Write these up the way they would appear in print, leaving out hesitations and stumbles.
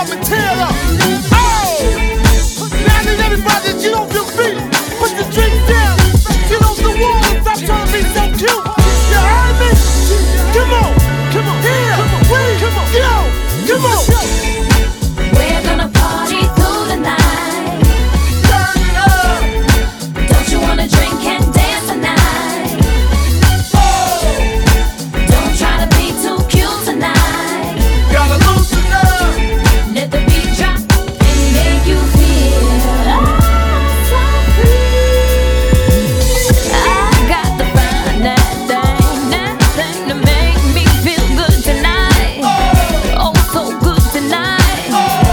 up and tear it up. Oh! Now I need everybody to get off your feet. Put the drink down. Get off the wall and stop trying to be so cute. You heard me? Come on. Come on. Yeah. Come on. Wait. Come on. Yo. Come on. We're gonna party through the night. Turn it up. Don't you wanna drink and dance tonight? Don't try to be too cute tonight. Gotta loosen up. Let the beat drop and make you feel so free. I got the fine that thing to make me feel good tonight. Oh, so good tonight.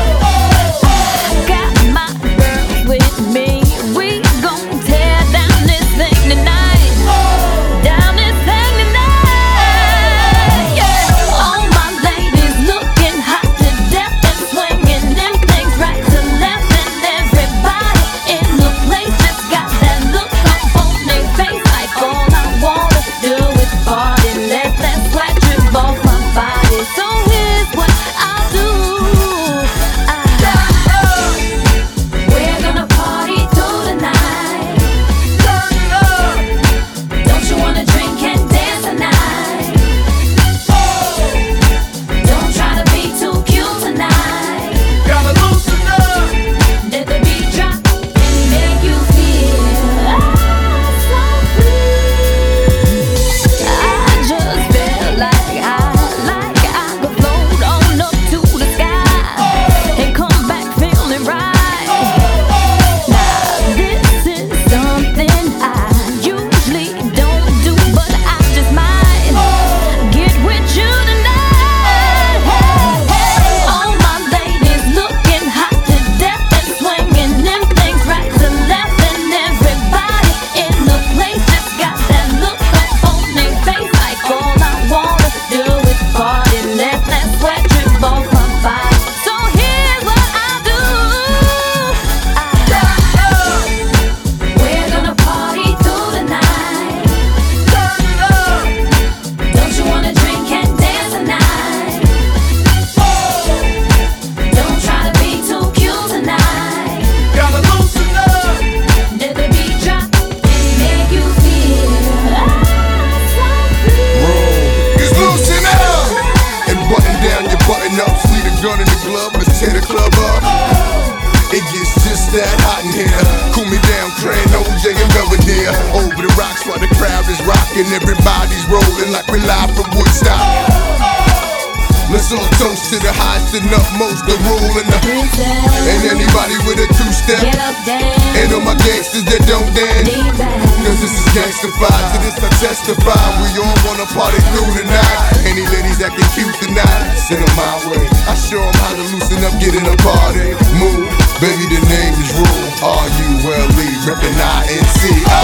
I got my girls with me. We gon' tear down this thing tonight. Down this thing tonight. Yeah. All my ladies looking hot to death and swinging them things right to left, and everybody in the place just got that look up on their face, like all I wanna do is party, let that sweat drip off my body. So here's what I'll do. We're gonna party through the night. Turn it up. Don't you wanna drink and dance tonight? Don't try to be too cute tonight. Gotta loosen up. Let the beat drop and make you feel so free. I just feel like I could float on up to the sky and come back feeling right. Now this is something I usually don't do, but I just might get with you tonight. All my ladies looking hot to death and swinging them things right to left, and everybody in the place just got that look up on their face, like all I wanna do is party, let that sweat drip off my body. So here's what I do. We're gonna party through the night. Turn it up. Don't you wanna drink and dance tonight? Don't try to be too cute tonight. Gotta loosen up. Let the beat drop and make you feel so free. It's loosen up and button down your button ups. Leave the gun in the glove, let's tear the club up. It gets just that hot in here. Cool me down, Crane, OJ and Belvedere. Over the rocks while the crowd is rocking. Everybody's rolling like we live from Woodstock. Let's all toast to the highest and utmost, the rule and the and anybody with a two-step. Get up, dance, And all my gangsters that don't dance. lean back. Cause this is gangstified, to this I testify. We all wanna party through the night. Any ladies that can cute tonight, send them my way. I show them how to loosen up, get in a party. Move, baby, the name is Rule. R-U-L-E, reppin' I-N-C.